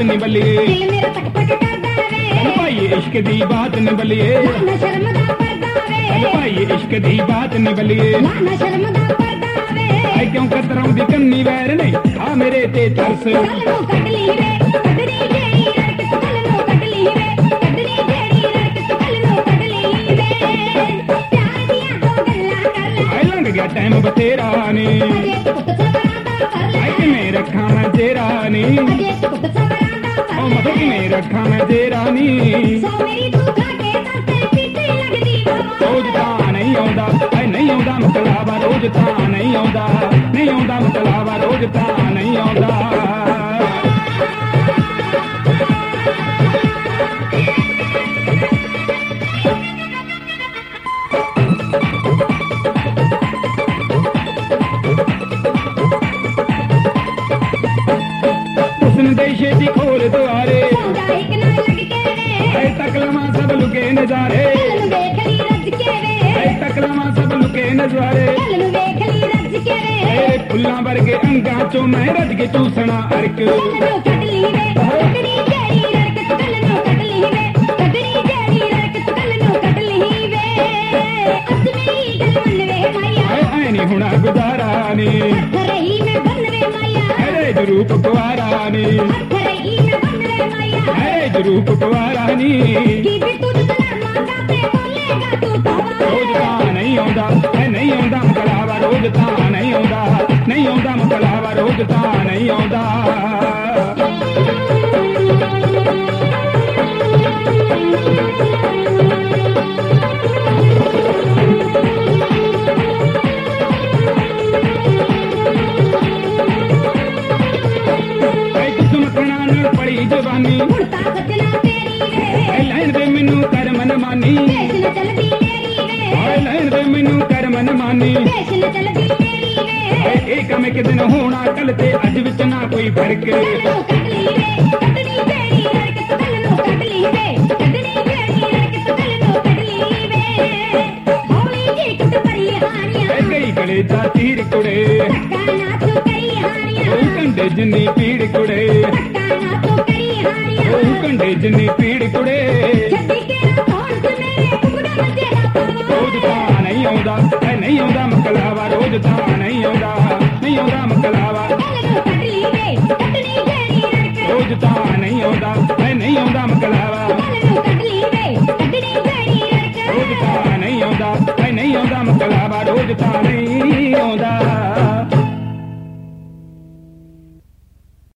नहीं बलिए दिल मेरा पट पट करदा वे भाई इश्क दी बात नहीं बलिए ना शर्म दा पर्दा वे भाई इश्क दी बात नहीं बलिए ना शर्म दा पर्दा वे ऐ क्यों कतरां दी कन्नी वैर नहीं आ मेरे ते तरस कल नु कट ली वे कटनी जेड़ी रड़क कल नु कट ली वे कटनी जेड़ी रड़क कल नु कट ली वे प्यार दिया दो गल्ला कर ले ऐ लंघ गया टाइम बतेरा नी अजे पुत सबरांदा कर ले ऐ कि मैं रखा मैं तेरा नी अजे पुत सबरांदा ओ कर मतलब कि मैं रखा मैं तेरा नी सो मेरी तू खा के दस पीती लगदी रोज तां नहीं आउंदा ऐ नहीं आउंदा मकलावा रोज तां नहीं आउंदा मकलावा रोज तां नहीं आउंदा हुस्न दे छेती खोल दुआरे सौदा एक ना लग के वे ऐ तकलमा सब लुके नजारे कल नु देख ली रज के वे ऐ तकलमा सब लुके नजारे कल नु देख ली रज के वे तेरे फुल्लां वर्गे अंगां चों मैं रज के चूसना अरक कल नु कट ली वे कटनी जेड़ी रड़क कल नु कट ली वे कटनी जेड़ी रड़क कल नु कट ली वे अस मेरी गल मन वे माया ऐ नी हुणा गुजारा नी रही मैं बन वे माया अरे जरूप कुवारा नी रही मैं बन वे माया अरे जरूप कुवारा नी की भी तू तला मांगा ते बोलेगा तू रोज तवा तां नहीं आउंदा ऐ नहीं आउंदा मकलावा रोज तां नहीं आउंदा मकलावा रोज तां नहीं आउंदा पड़ी जवानी हुण ताकत ना तेरी वे लैन दे मैनू कर मन मानी पेश न चलदी मेरी वे लैन दे मैनू कर मन मानी पेश न चलदी मेरी वे ਇਹ ਕੰਮ ਇੱਕ ਦਿਨ ਹੋਣਾ ਕੱਲ ਤੇ ਅੱਜ ਵਿੱਚ ਨਾ ਕੋਈ ਫਰਕ कल नु कट ली वे कटनी जेड़ी रड़क कल नु कट ली वे कटनी जेड़ी रड़क कल नु कट ली वे हौली जी कुट परी हानियां ਕਈ ਗਲੇ ਦਾ ਤੀਰ ਕੁੜੇ धक्का ना तू करी हानियां ਉਹ ਕੰਡੇ ਜਿੰਨੀ ਪੀੜ ਕੁੜੇ धक्का ना तू करी हानियां ਉਹ ਕੰਡੇ ਜਿੰਨੀ ਪੀੜ ਕੁੜੇ छड्डी के ना कौन से मेरे कुकड़ा तेरा पावा ਰੋਜ਼ ਤਾਂ ਨਹੀਂ ਆਉਂਦਾ ਐ ਨਹੀਂ ਆਉਂਦਾ ਮਕਲਾਵਾ ਰੋਜ਼ ਤਾਂ ਨਹੀਂ ਆਉਂਦਾ ਮਕਲਾਵਾ कल नु कट ली वे कटनी जेड़ी रड़क ਰੋਜ਼ ਤਾਂ ਨਹੀਂ ਆਉਂਦਾ ਐ ਨਹੀਂ ਆਉਂਦਾ ਮਕਲਾਵਾ कल नु कट ली वे कटनी जेड़ी रड़क ਰੋਜ਼ ਤਾਂ ਨਹੀਂ ਆਉਂਦਾ ਐ ਨਹੀਂ ਆਉਂਦਾ ਮਕਲਾਵਾ ਰੋਜ਼ ਤਾਂ ਨਹੀਂ ਆਉਂਦਾ